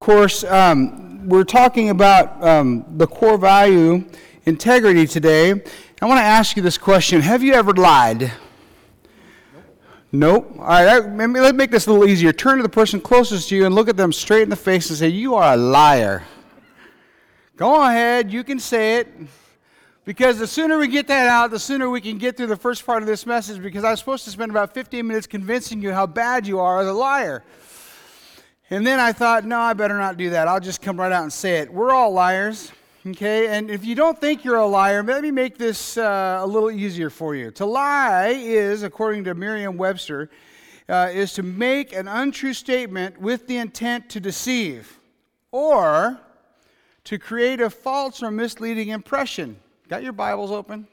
course, we're talking about the core value, integrity today. I want to ask you this question. Have you ever lied? Nope. All right, let's make this a little easier. Turn to the person closest to you and look at them straight in the face and say, "You are a liar." Go ahead, you can say it. Because the sooner we get that out, the sooner we can get through the first part of this message, because I was supposed to spend about 15 minutes convincing you how bad you are as a liar. And then I thought, no, I better not do that. I'll just come right out and say it. We're all liars, okay? And if you don't think you're a liar, let me make this a little easier for you. To lie is, according to Merriam-Webster, is to make an untrue statement with the intent to deceive or to create a false or misleading impression. Got your Bibles open?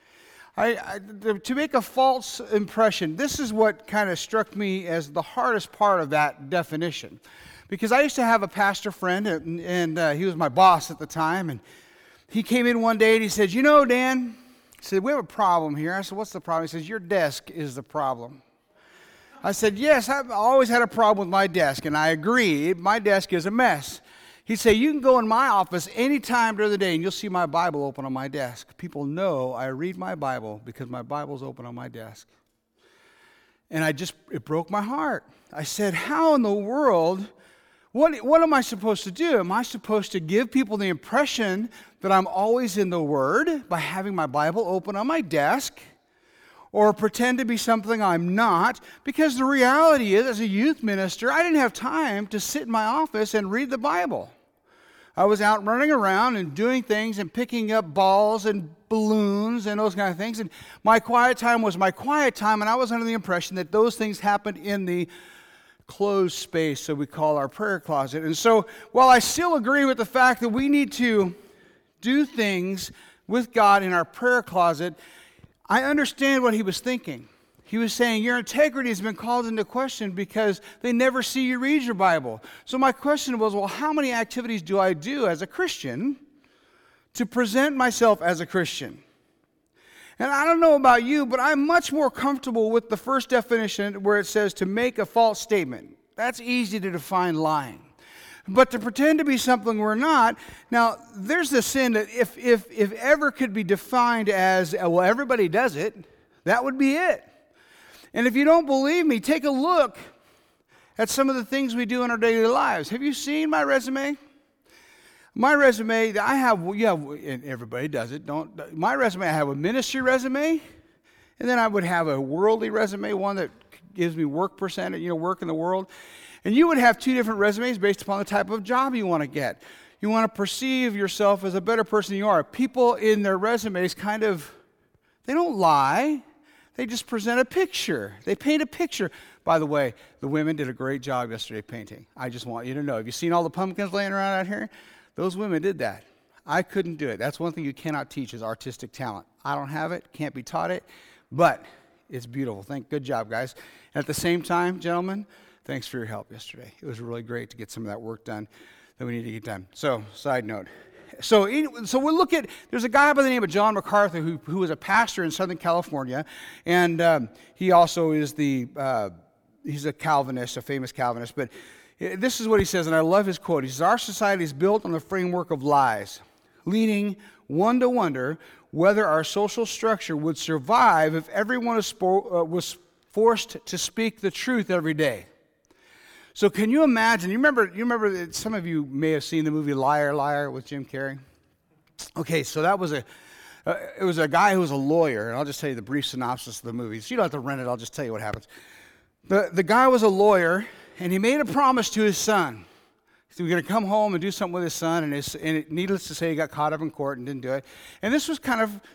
To make a false impression, this is what kind of struck me as the hardest part of that definition. Because I used to have a pastor friend, and he was my boss at the time, and he came in one day and he said, "You know, Dan," he said, "we have a problem here." I said, "What's the problem?" He says, "Your desk is the problem." I said, "Yes, I've always had a problem with my desk," and I agree, my desk is a mess. He'd say, "You can go in my office any time during the day and you'll see my Bible open on my desk. People know I read my Bible because my Bible's open on my desk." And it broke my heart. I said, how in the world, what am I supposed to do? Am I supposed to give people the impression that I'm always in the Word by having my Bible open on my desk? Or pretend to be something I'm not? Because the reality is, as a youth minister, I didn't have time to sit in my office and read the Bible. I was out running around and doing things and picking up balls and balloons and those kind of things. And my quiet time was my quiet time, and I was under the impression that those things happened in the closed space, so we call our prayer closet. And so, while I still agree with the fact that we need to do things with God in our prayer closet, I understand what he was thinking. He was saying, your integrity has been called into question because they never see you read your Bible. So my question was, well, how many activities do I do as a Christian to present myself as a Christian? And I don't know about you, but I'm much more comfortable with the first definition where it says to make a false statement. That's easy to define lying. But to pretend to be something we're not, now there's this sin that if ever could be defined as, well, everybody does it, that would be it. And if you don't believe me, take a look at some of the things we do in our daily lives. Have you seen my resume? My resume, I have, and everybody does it. My resume, I have a ministry resume, and then I would have a worldly resume, one that gives me work percentage, work in the world. And you would have two different resumes based upon the type of job you want to get. You want to perceive yourself as a better person than you are. People in their resumes they don't lie. They just present a picture. They paint a picture. By the way, the women did a great job yesterday painting. I just want you to know. Have you seen all the pumpkins laying around out here? Those women did that. I couldn't do it. That's one thing you cannot teach is artistic talent. I don't have it, can't be taught it, but it's beautiful. Good job, guys. And at the same time, gentlemen, thanks for your help yesterday. It was really great to get some of that work done that we need to get done. So, side note. So we'll look at, there's a guy by the name of John MacArthur who was a pastor in Southern California, and he also is he's a Calvinist, a famous Calvinist, but this is what he says, and I love his quote. He says, "Our society is built on the framework of lies, leading one to wonder whether our social structure would survive if everyone was forced to speak the truth every day." So can you imagine, you remember that some of you may have seen the movie Liar, Liar with Jim Carrey? Okay, so that was it was a guy who was a lawyer, and I'll just tell you the brief synopsis of the movie. So you don't have to rent it, I'll just tell you what happens. The guy was a lawyer, and he made a promise to his son. He was going to come home and do something with his son, and needless to say, he got caught up in court and didn't do it. And this was kind of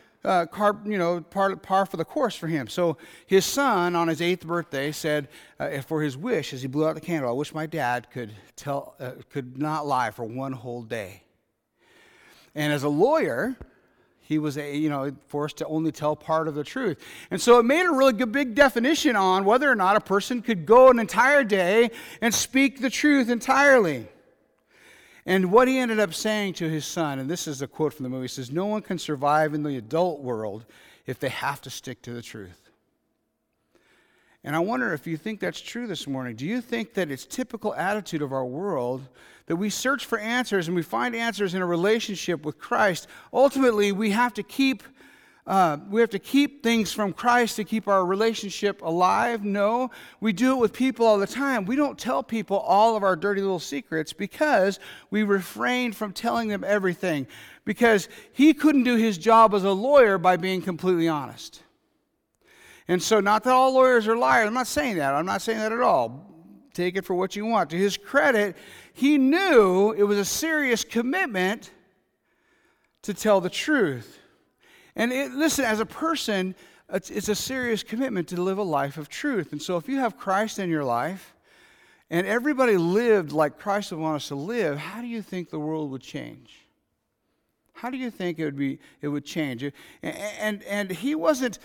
par for the course for him. So his son, on his 8th birthday, said for his wish, as he blew out the candle, "I wish my dad could not lie for one whole day." And as a lawyer, he was forced to only tell part of the truth. And so it made a really good big definition on whether or not a person could go an entire day and speak the truth entirely. And what he ended up saying to his son, and this is a quote from the movie, he says, "No one can survive in the adult world if they have to stick to the truth." And I wonder if you think that's true this morning. Do you think that it's typical attitude of our world that we search for answers and we find answers in a relationship with Christ? Ultimately, we have to keep things from Christ to keep our relationship alive? No, we do it with people all the time. We don't tell people all of our dirty little secrets because we refrain from telling them everything, because he couldn't do his job as a lawyer by being completely honest. And so, not that all lawyers are liars. I'm not saying that. I'm not saying that at all. Take it for what you want. To his credit, he knew it was a serious commitment to tell the truth. And listen, as a person, it's a serious commitment to live a life of truth. And so if you have Christ in your life, and everybody lived like Christ would want us to live, how do you think the world would change? How do you think it would change? And he wasn't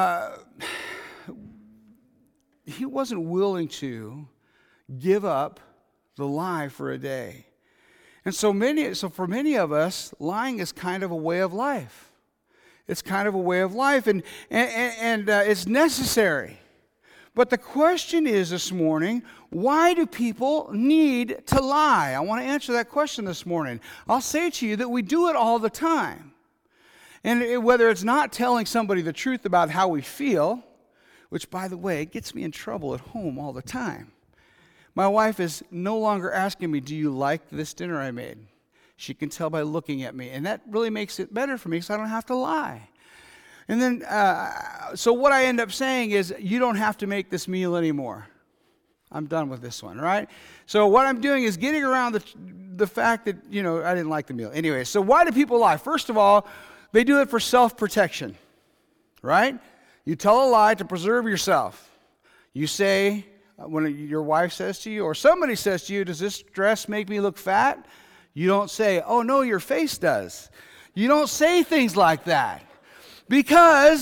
willing to give up the lie for a day. And so for many of us, lying is kind of a way of life. It's kind of a way of life, and it's necessary. But the question is this morning, why do people need to lie? I want to answer that question this morning. I'll say to you that we do it all the time. And whether it's not telling somebody the truth about how we feel, which, by the way, gets me in trouble at home all the time. My wife is no longer asking me, do you like this dinner I made? She can tell by looking at me, and that really makes it better for me because I don't have to lie. And then, so what I end up saying is, you don't have to make this meal anymore. I'm done with this one, right? So what I'm doing is getting around the fact that, I didn't like the meal. Anyway, so why do people lie? First of all, they do it for self-protection, right? You tell a lie to preserve yourself. You say, when your wife says to you, or somebody says to you, does this dress make me look fat? You don't say, oh, no, your face does. You don't say things like that because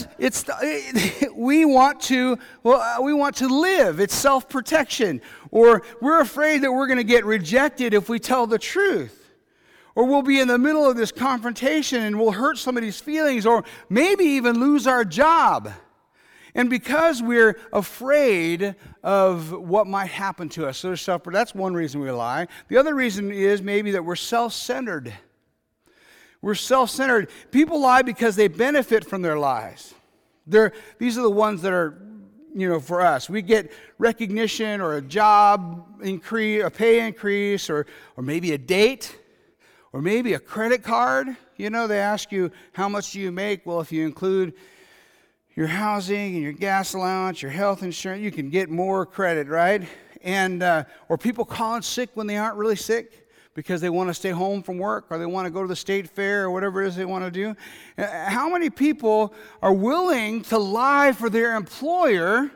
we want to live. It's self-protection. Or we're afraid that we're going to get rejected if we tell the truth. Or we'll be in the middle of this confrontation and we'll hurt somebody's feelings, or maybe even lose our job. And because we're afraid of what might happen to us, so that's one reason we lie. The other reason is maybe that we're self-centered. We're self-centered. People lie because they benefit from their lies. These are the ones that are, for us. We get recognition or a job increase, a pay increase, or maybe a date, or maybe a credit card. They ask you, how much do you make? Well, if you include your housing and your gas allowance, your health insurance, you can get more credit, right? And or people calling sick when they aren't really sick because they want to stay home from work, or they want to go to the state fair, or whatever it is they want to do. How many people are willing to lie for their employer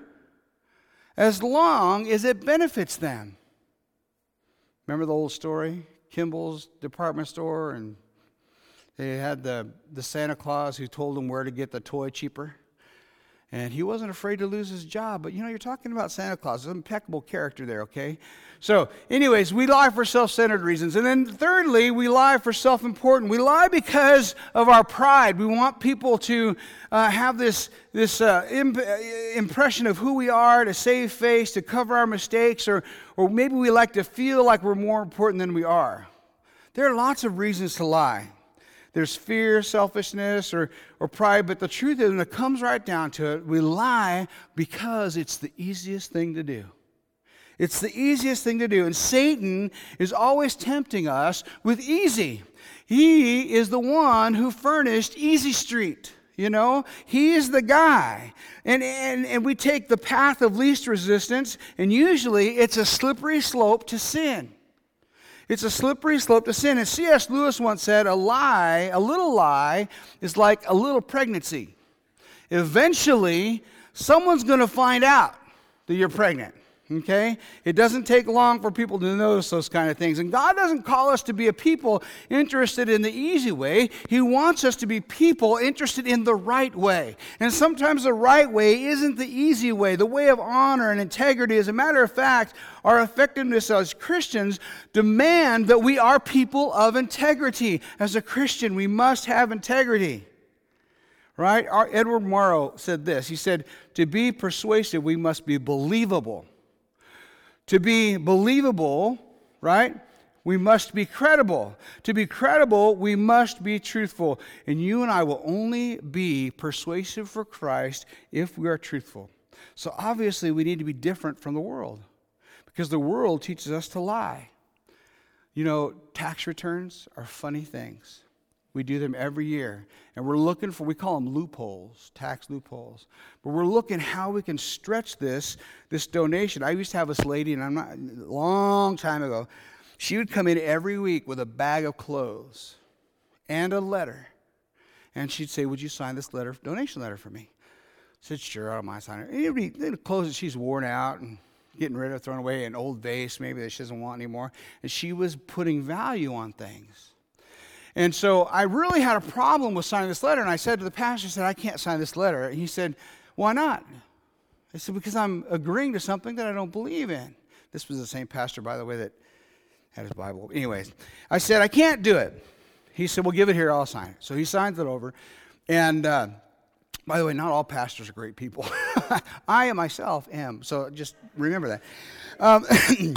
as long as it benefits them? Remember the old story? Kimball's department store, and they had the Santa Claus who told them where to get the toy cheaper. And he wasn't afraid to lose his job. But, you're talking about Santa Claus. There's an impeccable character there, okay? So, anyways, we lie for self-centered reasons. And then thirdly, we lie for self-important. We lie because of our pride. We want people to have this impression of who we are, to save face, to cover our mistakes, or maybe we like to feel like we're more important than we are. There are lots of reasons to lie. There's fear, selfishness, or pride, but the truth is, when it comes right down to it, we lie because it's the easiest thing to do. It's the easiest thing to do, and Satan is always tempting us with easy. He is the one who furnished Easy Street. He is the guy. And we take the path of least resistance, and usually it's a slippery slope to sin. It's a slippery slope to sin. And C.S. Lewis once said, a little lie, is like a little pregnancy. Eventually, someone's going to find out that you're pregnant. Okay? It doesn't take long for people to notice those kind of things. And God doesn't call us to be a people interested in the easy way. He wants us to be people interested in the right way. And sometimes the right way isn't the easy way. The way of honor and integrity, as a matter of fact, our effectiveness as Christians demand that we are people of integrity. As a Christian, we must have integrity. right? Edward Morrow said this. He said, to be persuasive, we must be believable. To be believable, right, we must be credible. To be credible, we must be truthful. And you and I will only be persuasive for Christ if we are truthful. So obviously, we need to be different from the world, because the world teaches us to lie. You know, tax returns are funny things. We do them every year, and we're looking for, we call them loopholes, tax loopholes. But we're looking how we can stretch this donation. I used to have this lady, and a long time ago, she would come in every week with a bag of clothes and a letter. And she'd say, would you sign this donation letter for me? I said, sure, I don't mind signing it. The clothes that she's worn out and getting rid of, throwing away, an old vase maybe that she doesn't want anymore. And she was putting value on things. And so I really had a problem with signing this letter. And I said to the pastor, I said, I can't sign this letter. And he said, why not? I said, because I'm agreeing to something that I don't believe in. This was the same pastor, by the way, that had his Bible. Anyways, I said, I can't do it. He said, well, give it here, I'll sign it. So he signs it over. And by the way, not all pastors are great people. I myself am. So just remember that.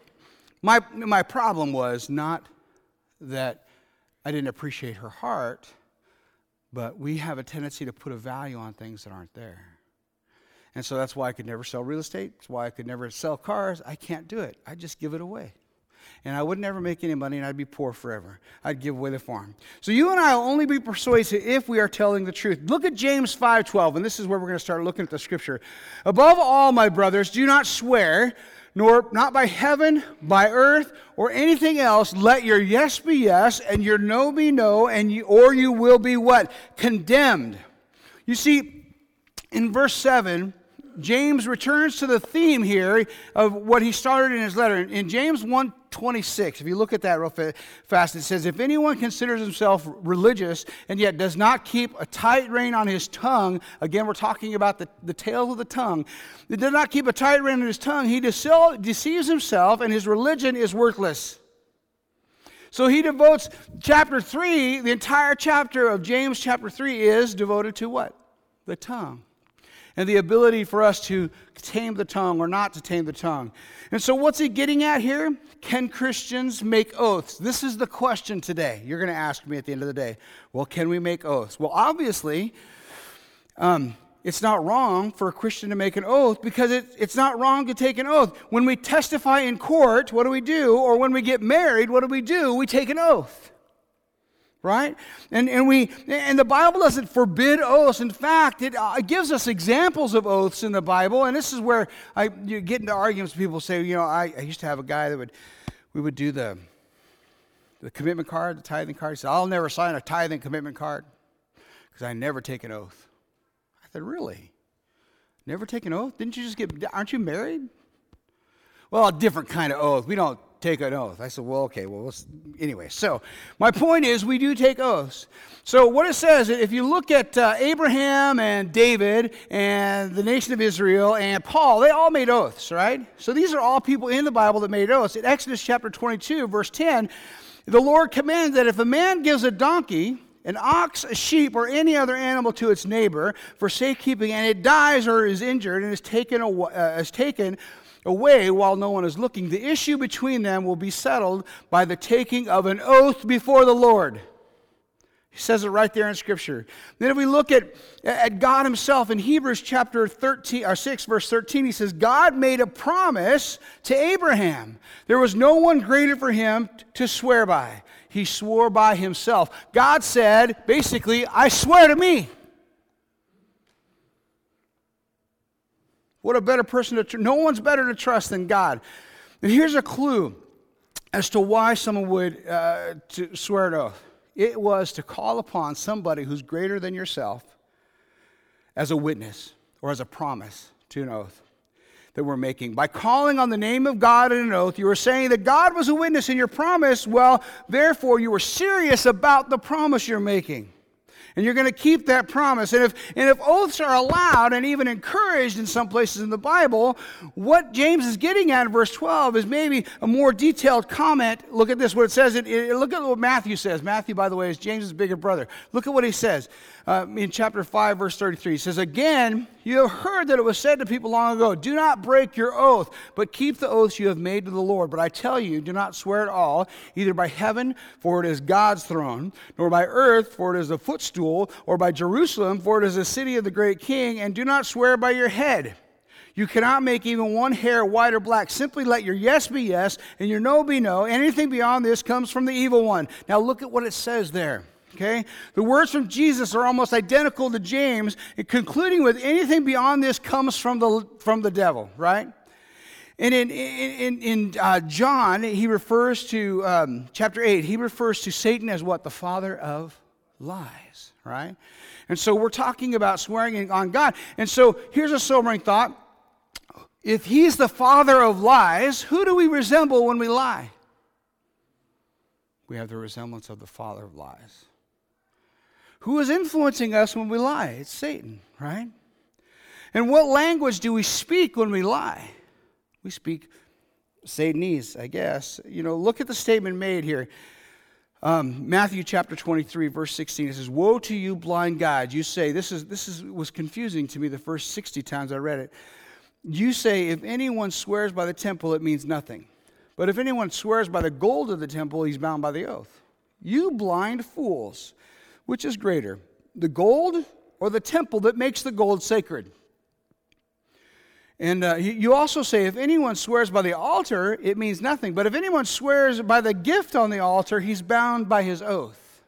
My problem was not that I didn't appreciate her heart, but we have a tendency to put a value on things that aren't there. And so that's why I could never sell real estate. That's why I could never sell cars. I can't do it. I just give it away. And I would never make any money, and I'd be poor forever. I'd give away the farm. So you and I will only be persuasive if we are telling the truth. Look at James 5:12, and this is where we're going to start looking at the scripture. Above all, my brothers, do not swear, nor not by heaven, by earth, or anything else. Let your yes be yes, and your no be no, or you will be what? Condemned. You see, in verse 7, James returns to the theme here of what he started in his letter. In James 1:26, if you look at that real fast, it says, if anyone considers himself religious and yet does not keep a tight rein on his tongue, again, we're talking about the tail of the tongue, he does not keep a tight rein on his tongue, he deceives himself, and his religion is worthless. So he devotes chapter 3, the entire chapter of James chapter 3 is devoted to what? The tongue. And the ability for us to tame the tongue or not to tame the tongue. And so what's he getting at here? Can Christians make oaths? This is the question today. You're going to ask me at the end of the day, well, can we make oaths? Well, obviously, it's not wrong for a Christian to make an oath, because it's not wrong to take an oath. When we testify in court, what do? Or when we get married, what do? We take an oath. Right? And the Bible doesn't forbid oaths. In fact, it gives us examples of oaths in the Bible. And this is where you get into arguments. People say, you know, I used to have a guy that we would do the commitment card, the tithing card. He said, I'll never sign a tithing commitment card because I never take an oath. I said, really? Never take an oath? Aren't you married? Well, a different kind of oath. We don't take an oath. I said, well, okay, anyway. So my point is, we do take oaths. So what it says, if you look at Abraham and David and the nation of Israel and Paul, they all made oaths, right? So these are all people in the Bible that made oaths. In Exodus chapter 22, verse 10, the Lord commands that if a man gives a donkey, an ox, a sheep, or any other animal to its neighbor for safekeeping, and it dies or is injured and is taken away while no one is looking, the issue between them will be settled by the taking of an oath before the Lord. He says it right there in Scripture. Then if we look at God himself in Hebrews chapter 6, verse 13, he says, God made a promise to Abraham. There was no one greater for him to swear by. He swore by himself. God said, basically, I swear to me. What a better person no one's better to trust than God. And here's a clue as to why someone would to swear an oath. It was to call upon somebody who's greater than yourself as a witness or as a promise to an oath that we're making. By calling on the name of God in an oath, you were saying that God was a witness in your promise. Well, therefore, you were serious about the promise you're making. And you're going to keep that promise. And if oaths are allowed and even encouraged in some places in the Bible, what James is getting at in verse 12 is maybe a more detailed comment. Look at this, what it says. Look at what Matthew says. Matthew, by the way, is James's bigger brother. Look at what he says in chapter 5, verse 33. He says, "Again, you have heard that it was said to people long ago, 'Do not break your oath, but keep the oaths you have made to the Lord. But I tell you, do not swear at all, either by heaven, for it is God's throne, nor by earth, for it is the footstool, or by Jerusalem, for it is the city of the great king, and do not swear by your head. You cannot make even one hair white or black. Simply let your yes be yes, and your no be no. Anything beyond this comes from the evil one.'" Now look at what it says there. Okay? The words from Jesus are almost identical to James, concluding with anything beyond this comes from the devil, right? And in John, he refers to, chapter 8, he refers to Satan as what? The father of lies, right? And so we're talking about swearing on God. And so here's a sobering thought. If he's the father of lies, who do we resemble when we lie? We have the resemblance of the father of lies. Who is influencing us when we lie? It's Satan, right? And what language do we speak when we lie? We speak Satanese, I guess. Look at the statement made here. Matthew chapter 23, verse 16. It says, "Woe to you, blind guides." You say, this was confusing to me the first 60 times I read it. You say, "If anyone swears by the temple, it means nothing. But if anyone swears by the gold of the temple, he's bound by the oath. You blind fools. Which is greater, the gold or the temple that makes the gold sacred?" And you also say, "If anyone swears by the altar, it means nothing. But if anyone swears by the gift on the altar, he's bound by his oath.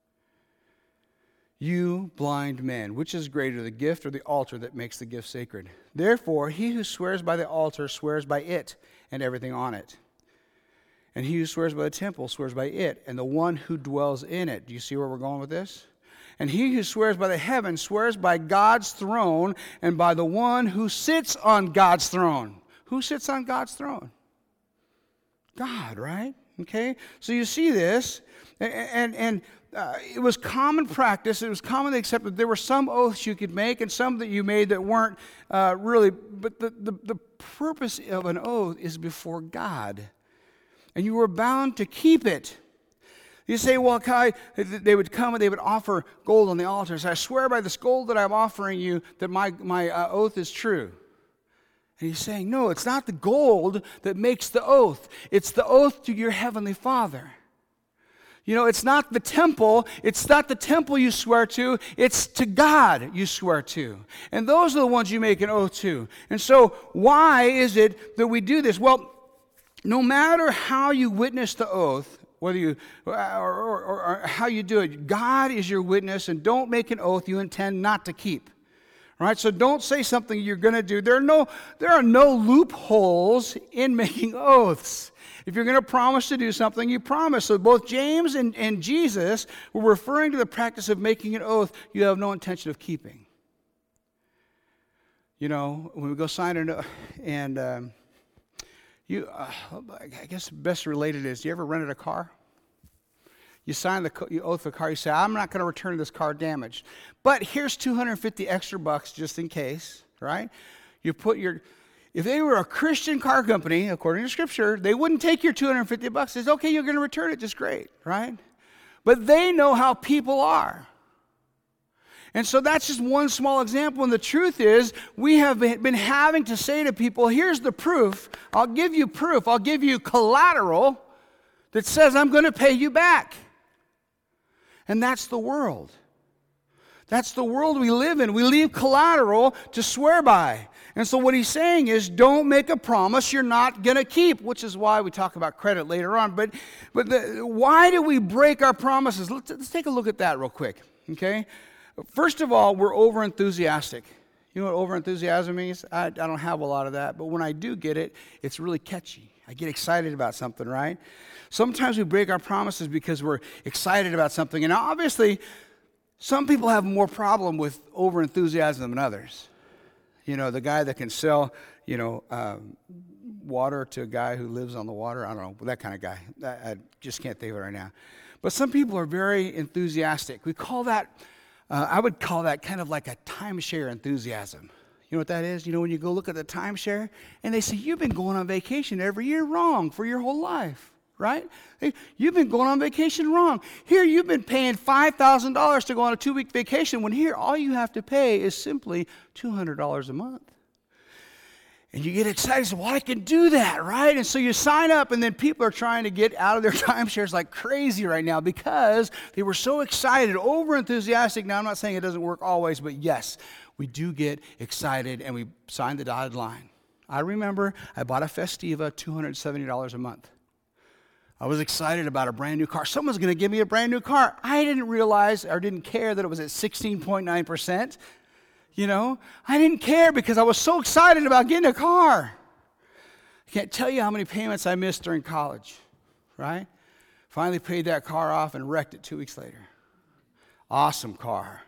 You blind men, which is greater, the gift or the altar that makes the gift sacred? Therefore, he who swears by the altar swears by it and everything on it. And he who swears by the temple swears by it and the one who dwells in it." Do you see where we're going with this? "And he who swears by the heaven swears by God's throne and by the one who sits on God's throne." Who sits on God's throne? God, right? Okay? So you see this, and it was common practice. It was commonly accepted. There were some oaths you could make and some that you made that weren't really, but the purpose of an oath is before God. And you were bound to keep it. You say, "Well, Kai," they would come and they would offer gold on the altar. So, "I swear by this gold that I'm offering you that my oath is true." And he's saying, no, it's not the gold that makes the oath. It's the oath to your heavenly Father. It's not the temple. It's not the temple you swear to. It's to God you swear to. And those are the ones you make an oath to. And so why is it that we do this? Well, no matter how you witness the oath, whether you or how you do it, God is your witness, and don't make an oath you intend not to keep. All right, so don't say something you're going to do. There are no loopholes in making oaths. If you're going to promise to do something, you promise. So both James and Jesus were referring to the practice of making an oath you have no intention of keeping. When we go sign an oath, and I guess best related is, you ever rented a car? You sign the oath of a car, you say, "I'm not going to return this car damaged. But here's $250 extra bucks just in case," right? You put if they were a Christian car company, according to Scripture, they wouldn't take your $250. They say, "Okay, you're going to return it, just great," right? But they know how people are. And so that's just one small example. And the truth is, we have been having to say to people, "Here's the proof. I'll give you proof. I'll give you collateral that says I'm going to pay you back." And that's the world. That's the world we live in. We leave collateral to swear by. And so what he's saying is, don't make a promise you're not going to keep, which is why we talk about credit later on. But why do we break our promises? Let's take a look at that real quick, okay? First of all, we're over-enthusiastic. You know what over-enthusiasm means? I don't have a lot of that, but when I do get it, it's really catchy. I get excited about something, right? Sometimes we break our promises because we're excited about something. And obviously, some people have more problem with over-enthusiasm than others. The guy that can sell, water to a guy who lives on the water. I don't know, that kind of guy. I just can't think of it right now. But some people are very enthusiastic. We call that I would call that kind of like a timeshare enthusiasm. You know what that is? You know, when you go look at the timeshare and they say, you've been going on vacation every year wrong for your whole life, right? You've been going on vacation wrong. Here you've been paying $5,000 to go on a 2-week vacation when here all you have to pay is simply $200 a month. And you get excited, say, well, I can do that, right? And so you sign up, and then people are trying to get out of their timeshares like crazy right now because they were so excited, over-enthusiastic. Now, I'm not saying it doesn't work always, but yes, we do get excited, and we sign the dotted line. I remember I bought a Festiva, $270 a month. I was excited about a brand new car. Someone's going to give me a brand new car. I didn't realize or didn't care that it was at 16.9%. You know, I didn't care because I was so excited about getting a car. I can't tell you how many payments I missed during college, right? Finally paid that car off and wrecked it 2 weeks later. Awesome car.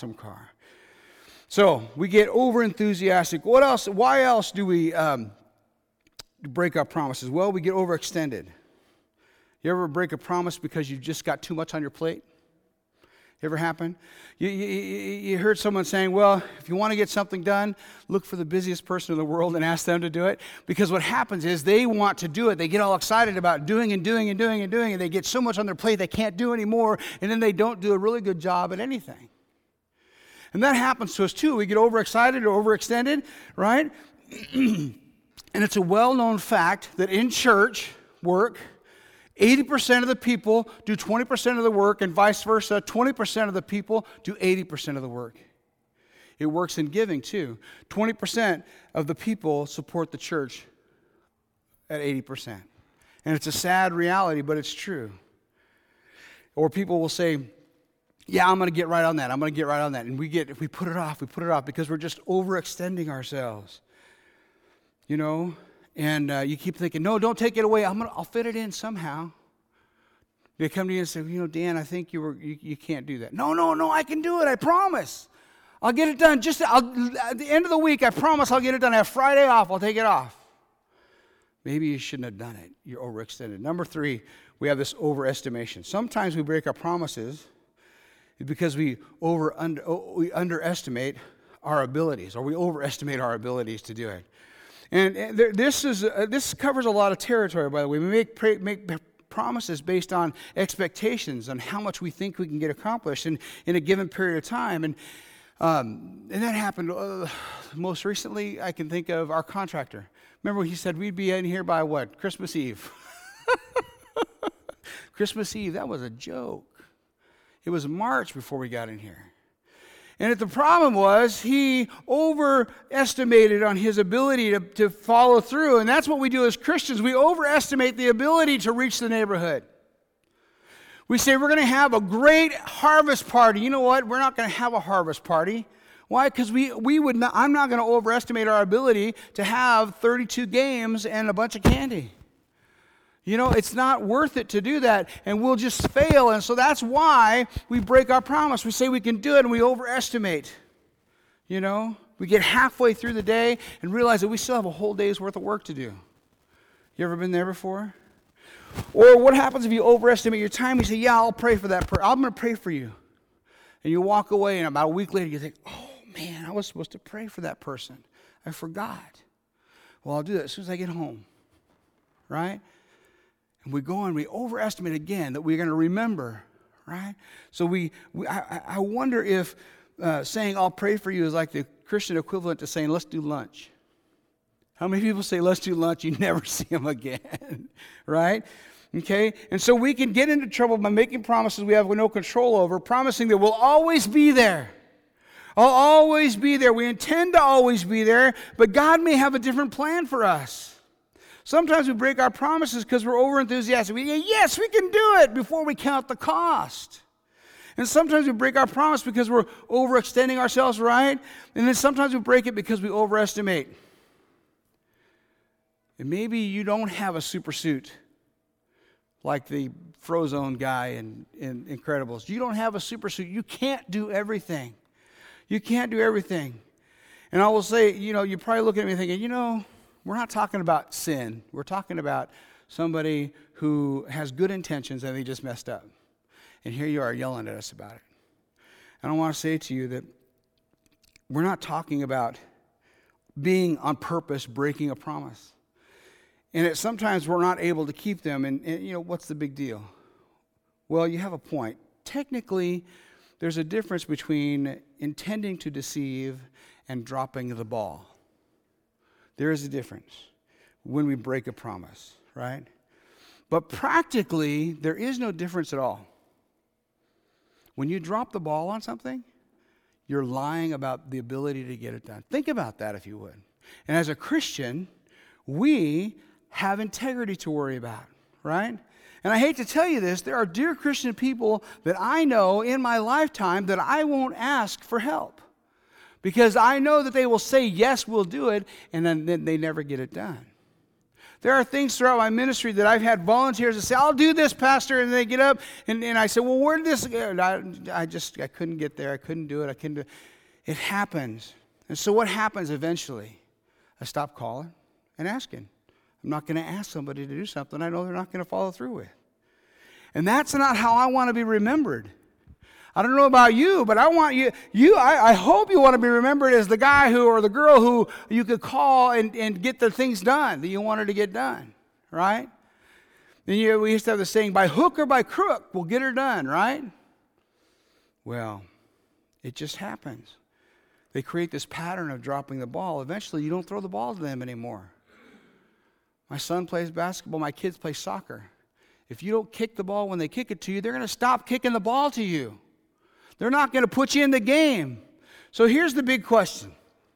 So we get over-enthusiastic. What else? Why else do we break our promises? Well, we get overextended. You ever break a promise because you just got too much on your plate? Ever happen? You heard someone saying, well, if you want to get something done, look for the busiest person in the world and ask them to do it. Because what happens is they want to do it. They get all excited about doing, and they get so much on their plate they can't do anymore, and then they don't do a really good job at anything. And that happens to us too. We get overexcited or overextended, right? And it's a well-known fact that in church work, 80% of the people do 20% of the work, and vice versa. 20% of the people do 80% of the work. It works in giving, too. 20% of the people support the church at 80%. And it's a sad reality, but it's true. Or people will say, yeah, I'm going to get right on that. And if we put it off because we're just overextending ourselves. You know? And you keep thinking, no, don't take it away. I'll fit it in somehow. They come to you and say, you know, Dan, I think you can't do that. No, I can do it. I promise. I'll get it done. At the end of the week, I promise I'll get it done. I have Friday off. I'll take it off. Maybe you shouldn't have done it. You're overextended. Number 3, we have this overestimation. Sometimes we break our promises because we underestimate our abilities, or we overestimate our abilities to do it. And this covers a lot of territory, by the way. We make promises based on expectations on how much we think we can get accomplished in a given period of time. And that happened most recently. I can think of our contractor. Remember, he said we'd be in here by what? Christmas Eve. Christmas Eve, that was a joke. It was March before we got in here. And the problem was he overestimated on his ability to follow through. And that's what we do as Christians. We overestimate the ability to reach the neighborhood. We say we're going to have a great harvest party. You know what? We're not going to have a harvest party. Why? Because I'm not going to overestimate our ability to have 32 games and a bunch of candy. You know, it's not worth it to do that, and we'll just fail. And so that's why we break our promise. We say we can do it, and we overestimate. You know, we get halfway through the day and realize that we still have a whole day's worth of work to do. You ever been there before? Or what happens if you overestimate your time? You say, yeah, I'll pray for that person. I'm going to pray for you. And you walk away, and about a week later, you think, oh, man, I was supposed to pray for that person. I forgot. Well, I'll do that as soon as I get home. Right? And we go and we overestimate again that we're going to remember, right? So I wonder if saying I'll pray for you is like the Christian equivalent to saying let's do lunch. How many people say let's do lunch? You never see them again, right? Okay? And so we can get into trouble by making promises we have no control over, promising that we'll always be there. I'll always be there. We intend to always be there, but God may have a different plan for us. Sometimes we break our promises because we're overenthusiastic. We say, yes, we can do it before we count the cost. And sometimes we break our promise because we're overextending ourselves, right? And then sometimes we break it because we overestimate. And maybe you don't have a super suit like the Frozone guy in Incredibles. You don't have a super suit. You can't do everything. You can't do everything. And I will say, you know, you're probably looking at me thinking, you know, we're not talking about sin. We're talking about somebody who has good intentions and they just messed up. And here you are yelling at us about it. And I want to say to you that we're not talking about being on purpose breaking a promise. And sometimes we're not able to keep them. And what's the big deal? Well, you have a point. Technically, there's a difference between intending to deceive and dropping the ball. There is a difference when we break a promise, right? But practically, there is no difference at all. When you drop the ball on something, you're lying about the ability to get it done. Think about that if you would. And as a Christian, we have integrity to worry about, right? And I hate to tell you this, there are dear Christian people that I know in my lifetime that I won't ask for help. Because I know that they will say, yes, we'll do it, and then they never get it done. There are things throughout my ministry that I've had volunteers that say, I'll do this, Pastor, and they get up, and I say, well, where did this go? I couldn't get there. I couldn't do it. It happens. And so what happens eventually? I stop calling and asking. I'm not going to ask somebody to do something I know they're not going to follow through with. And that's not how I want to be remembered. I don't know about you, but I want I hope you want to be remembered as the guy who or the girl who you could call and get the things done that you wanted to get done, right? And we used to have the saying, by hook or by crook, we'll get her done, right? Well, it just happens. They create this pattern of dropping the ball. Eventually, you don't throw the ball to them anymore. My son plays basketball. My kids play soccer. If you don't kick the ball when they kick it to you, they're going to stop kicking the ball to you. They're not going to put you in the game. So here's the big question.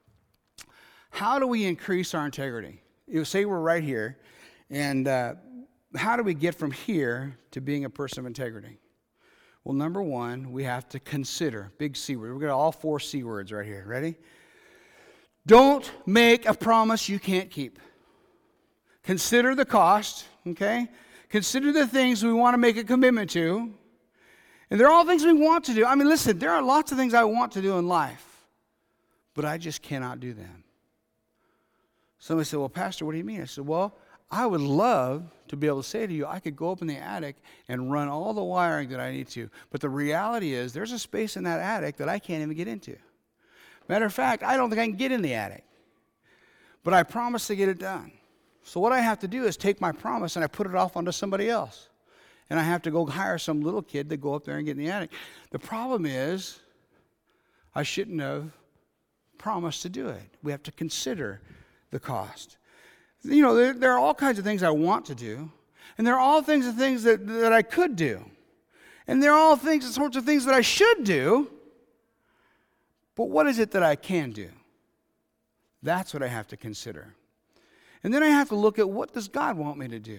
How do we increase our integrity? You say we're right here, and how do we get from here to being a person of integrity? Well, number one, we have to consider. Big C word. We're going to all 4 C words right here. Ready? Don't make a promise you can't keep. Consider the cost, okay? Consider the things we want to make a commitment to. And they're all things we want to do. I mean, listen, there are lots of things I want to do in life, but I just cannot do them. Somebody said, well, Pastor, what do you mean? I said, well, I would love to be able to say to you, I could go up in the attic and run all the wiring that I need to. But the reality is there's a space in that attic that I can't even get into. Matter of fact, I don't think I can get in the attic. But I promised to get it done. So what I have to do is take my promise and I put it off onto somebody else. And I have to go hire some little kid to go up there and get in the attic. The problem is, I shouldn't have promised to do it. We have to consider the cost. You know, there are all kinds of things I want to do, and there are all things that I could do. And there are all sorts of things that I should do, but what is it that I can do? That's what I have to consider. And then I have to look at, what does God want me to do?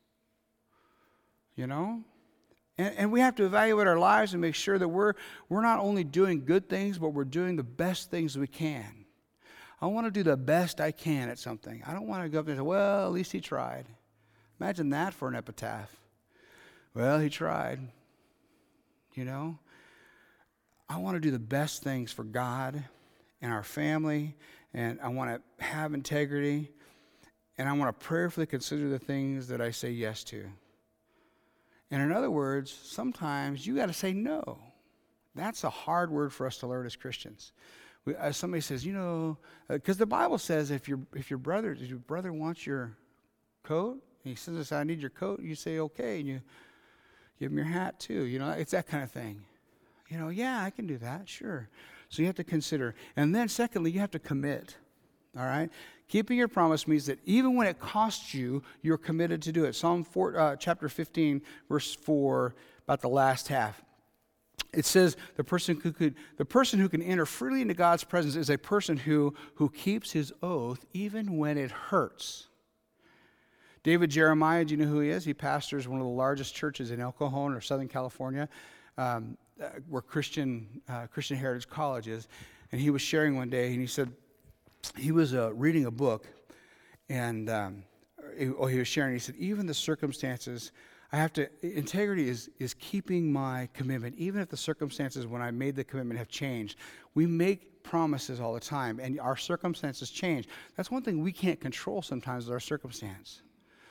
You know? And we have to evaluate our lives and make sure that we're not only doing good things, but we're doing the best things we can. I want to do the best I can at something. I don't want to go up there and say, well, at least he tried. Imagine that for an epitaph. Well, he tried. You know? I want to do the best things for God and our family, and I want to have integrity, and I want to prayerfully consider the things that I say yes to. And in other words, sometimes you got to say no. That's a hard word for us to learn as Christians. Somebody says, you know, because the Bible says if your brother wants your coat, and he says, I need your coat, you say okay, and you give him your hat too. You know, it's that kind of thing. You know, yeah, I can do that, sure. So you have to consider. And then secondly, you have to commit. All right? Keeping your promise means that even when it costs you, you're committed to do it. Psalm chapter 15, verse 4, about the last half. It says the person who can enter freely into God's presence is a person who keeps his oath even when it hurts. David Jeremiah, do you know who he is? He pastors one of the largest churches in El Cajon or Southern California, where Christian Heritage College is. And he was sharing one day, and he said, he was reading a book, and he was sharing. He said, even the circumstances, integrity is keeping my commitment, even if the circumstances when I made the commitment have changed. We make promises all the time, and our circumstances change. That's one thing we can't control sometimes is our circumstance.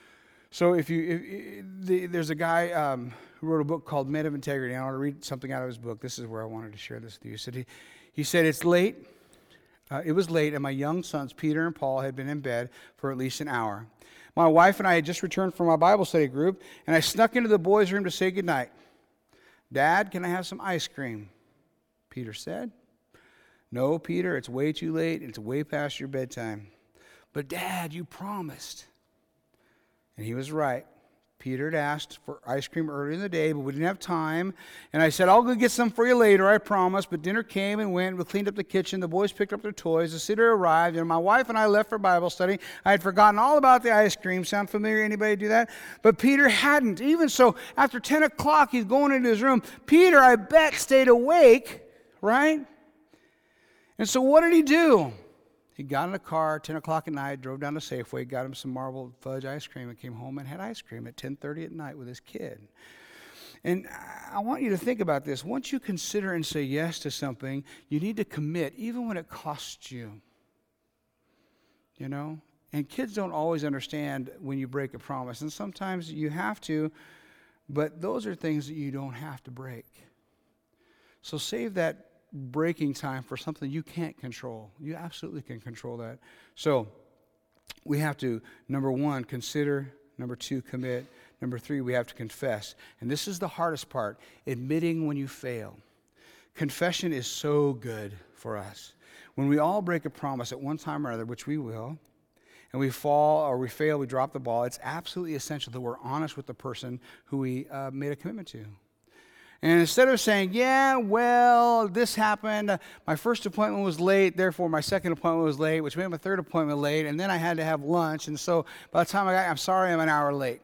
So there's a guy who wrote a book called Men of Integrity. I want to read something out of his book. This is where I wanted to share this with you. He said, it's late. It was late, and my young sons, Peter and Paul, had been in bed for at least an hour. My wife and I had just returned from our Bible study group, and I snuck into the boys' room to say goodnight. Dad, can I have some ice cream? Peter said. No, Peter, it's way too late. It's way past your bedtime. But Dad, you promised. And he was right. Peter had asked for ice cream earlier in the day, but we didn't have time. And I said, I'll go get some for you later, I promise. But dinner came and went. We cleaned up the kitchen. The boys picked up their toys. The sitter arrived. And my wife and I left for Bible study. I had forgotten all about the ice cream. Sound familiar? Anybody do that? But Peter hadn't. Even so, after 10 o'clock, he's going into his room. Peter, I bet, stayed awake, right? And so what did he do? He got in a car, 10 o'clock at night, drove down to Safeway, got him some marbled fudge ice cream, and came home and had ice cream at 10:30 at night with his kid. And I want you to think about this. Once you consider and say yes to something, you need to commit, even when it costs you. You know? And kids don't always understand when you break a promise. And sometimes you have to, but those are things that you don't have to break. So save that breaking time for something you can't control. You absolutely can control that. So we have to, number one, consider. Number two, commit. Number three, we have to confess. And this is the hardest part, admitting when you fail. Confession is so good for us. When we all break a promise at one time or other, which we will, and we fall or we fail, we drop the ball, it's absolutely essential that we're honest with the person who we made a commitment to. And instead of saying, yeah, well, this happened, my first appointment was late, therefore my second appointment was late, which made my third appointment late, and then I had to have lunch, and so by the time I'm sorry, I'm an hour late.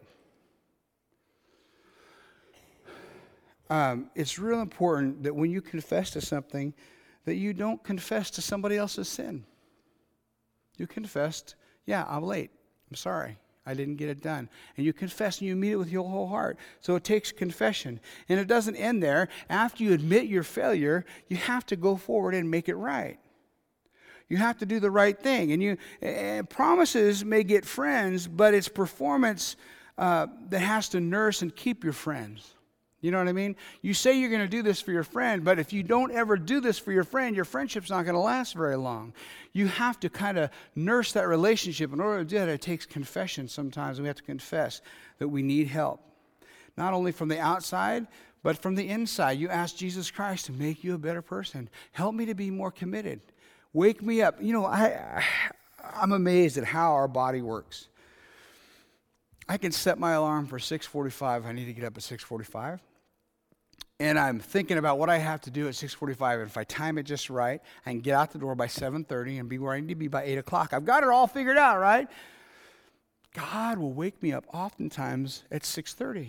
It's real important that when you confess to something, that you don't confess to somebody else's sin. You confessed, yeah, I'm late, I'm sorry. I didn't get it done. And you confess and you mean it with your whole heart. So it takes confession. And it doesn't end there. After you admit your failure, you have to go forward and make it right. You have to do the right thing. And promises may get friends, but it's performance that has to nurse and keep your friends. You know what I mean? You say you're going to do this for your friend, but if you don't ever do this for your friend, your friendship's not going to last very long. You have to kind of nurse that relationship. In order to do that, it takes confession sometimes. We have to confess that we need help. Not only from the outside, but from the inside. You ask Jesus Christ to make you a better person. Help me to be more committed. Wake me up. You know, I'm amazed at how our body works. I can set my alarm for 6:45. I need to get up at 6:45. And I'm thinking about what I have to do at 6:45. And if I time it just right, I can get out the door by 7:30 and be where I need to be by 8 o'clock. I've got it all figured out, right? God will wake me up oftentimes at 6:30.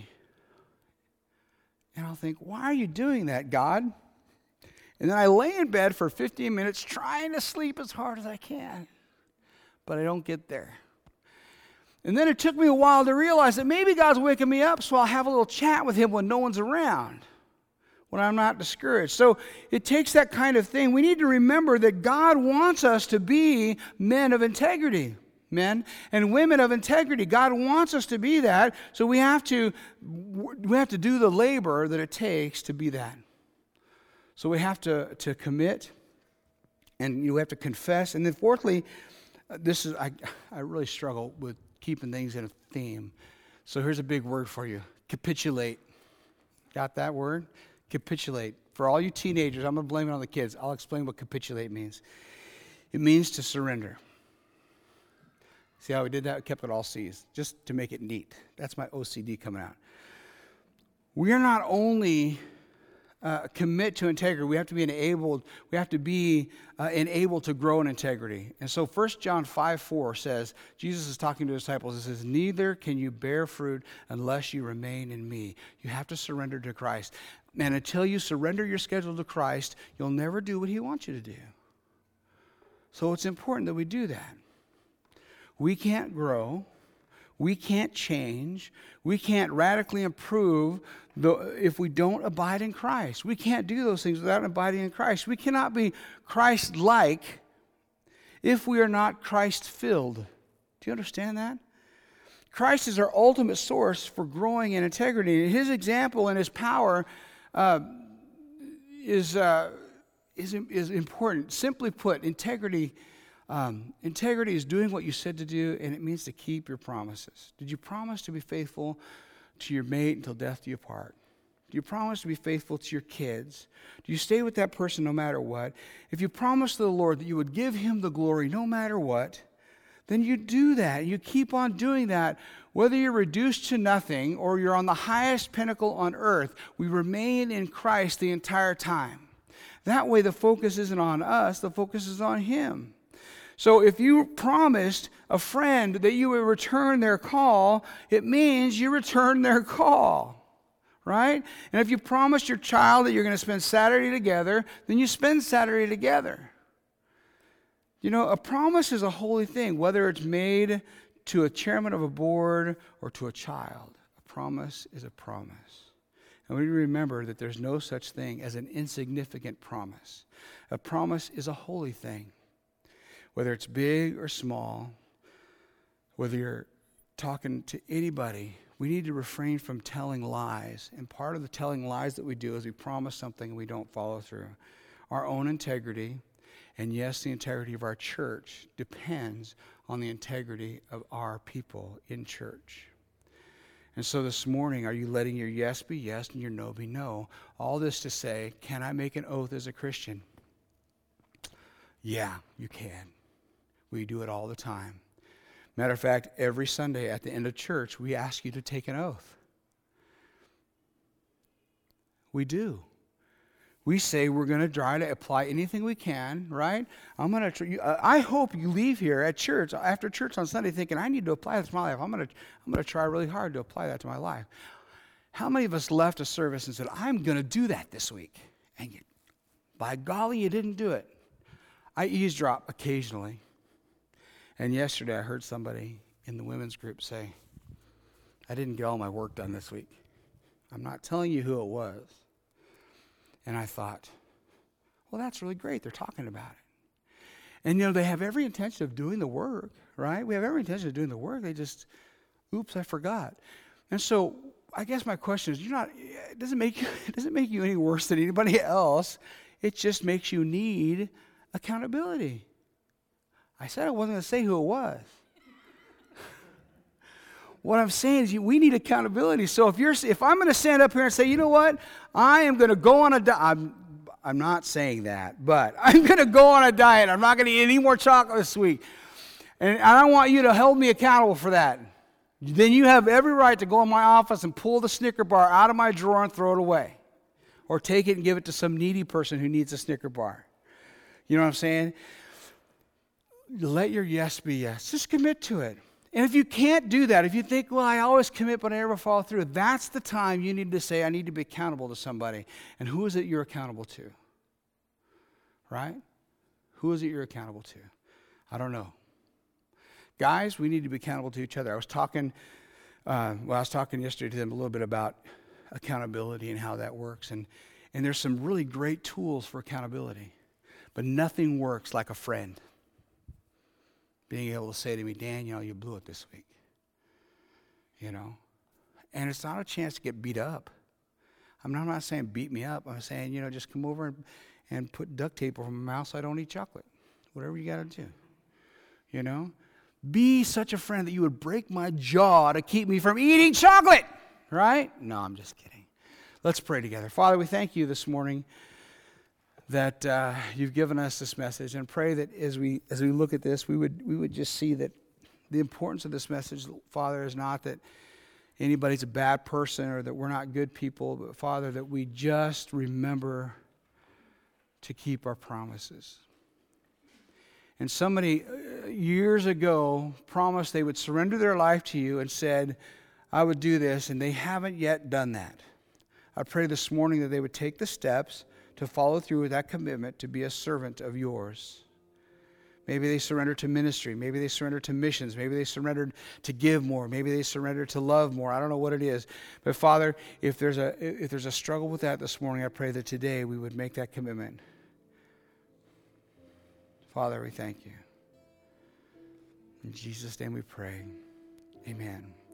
And I'll think, why are you doing that, God? And then I lay in bed for 15 minutes trying to sleep as hard as I can. But I don't get there. And then it took me a while to realize that maybe God's waking me up so I'll have a little chat with him when no one's around, when I'm not discouraged. So it takes that kind of thing. We need to remember that God wants us to be men of integrity, men and women of integrity. God wants us to be that, so we have to do the labor that it takes to be that. So we have to commit, and you have to confess. And then fourthly, I really struggle with keeping things in a theme. So here's a big word for you. Capitulate. Got that word? Capitulate. For all you teenagers, I'm going to blame it on the kids. I'll explain what capitulate means. It means to surrender. See how we did that? We kept it all C's, just to make it neat. That's my OCD coming out. We are not only commit to integrity, we have to be enabled to grow in integrity. And so 1 John 5:4 says, Jesus is talking to his disciples, he says, neither can you bear fruit unless you remain in me. You have to surrender to Christ. And until you surrender your schedule to Christ, you'll never do what he wants you to do. So it's important that we do that. We can't grow. We can't change. We can't radically improve if we don't abide in Christ. We can't do those things without abiding in Christ. We cannot be Christ-like if we are not Christ-filled. Do you understand that? Christ is our ultimate source for growing in integrity. His example and his power is important. Simply put, integrity is doing what you said to do, and it means to keep your promises. Did you promise to be faithful to your mate until death do you part? Do you promise to be faithful to your kids? Do you stay with that person no matter what? If you promise to the Lord that you would give him the glory no matter what, then you do that. You keep on doing that. Whether you're reduced to nothing or you're on the highest pinnacle on earth, we remain in Christ the entire time. That way the focus isn't on us, the focus is on him. So if you promised a friend that you would return their call, it means you return their call. Right? And if you promised your child that you're going to spend Saturday together, then you spend Saturday together. You know, a promise is a holy thing, whether it's made to a chairman of a board or to a child. A promise is a promise. And we need to remember that there's no such thing as an insignificant promise. A promise is a holy thing. Whether it's big or small, whether you're talking to anybody, we need to refrain from telling lies. And part of the telling lies that we do is we promise something and we don't follow through. Our own integrity, and yes, the integrity of our church, depends on the integrity of our people in church. And so this morning, are you letting your yes be yes and your no be no? All this to say, can I make an oath as a Christian? Yeah, you can. We do it all the time. Matter of fact, every Sunday at the end of church, we ask you to take an oath. We do. We say we're going to try to apply anything we can, right? I hope you leave here at church, after church on Sunday, thinking, I need to apply this to my life. I'm going to try really hard to apply that to my life. How many of us left a service and said, I'm going to do that this week? And by golly, you didn't do it. I eavesdrop occasionally. And yesterday I heard somebody in the women's group say, I didn't get all my work done this week. I'm not telling you who it was. And I thought, well, that's really great. They're talking about it. And, they have every intention of doing the work, right? We have every intention of doing the work. They just, oops, I forgot. And so I guess my question is, it doesn't make you any worse than anybody else. It just makes you need accountability. I said I wasn't going to say who it was. What I'm saying is we need accountability. So if I'm going to stand up here and say, you know what, I am going to go on a diet. I'm not saying that, but I'm going to go on a diet. I'm not going to eat any more chocolate this week. And I want you to hold me accountable for that. Then you have every right to go in my office and pull the Snicker bar out of my drawer and throw it away. Or take it and give it to some needy person who needs a Snicker bar. You know what I'm saying? Let your yes be yes. Just commit to it. And if you can't do that, if you think, well, I always commit but I never follow through, that's the time you need to say, I need to be accountable to somebody. And who is it you're accountable to? Right? Who is it you're accountable to? I don't know. Guys, we need to be accountable to each other. I was talking yesterday to them a little bit about accountability and how that works. And there's some really great tools for accountability. But nothing works like a friend being able to say to me, Dan, you blew it this week. And it's not a chance to get beat up. I'm not saying beat me up. I'm saying, just come over and put duct tape over my mouth so I don't eat chocolate. Whatever you got to do. Be such a friend that you would break my jaw to keep me from eating chocolate. Right? No, I'm just kidding. Let's pray together. Father, we thank you this morning that you've given us this message, and pray that as we look at this, we would just see that the importance of this message, Father, is not that anybody's a bad person or that we're not good people, but Father, that we just remember to keep our promises. And somebody years ago promised they would surrender their life to you and said, I would do this, and they haven't yet done that. I pray this morning that they would take the steps to follow through with that commitment to be a servant of yours. Maybe they surrendered to ministry. Maybe they surrendered to missions. Maybe they surrendered to give more. Maybe they surrendered to love more. I don't know what it is. But Father, if there's a struggle with that this morning, I pray that today we would make that commitment. Father, we thank you. In Jesus' name we pray. Amen.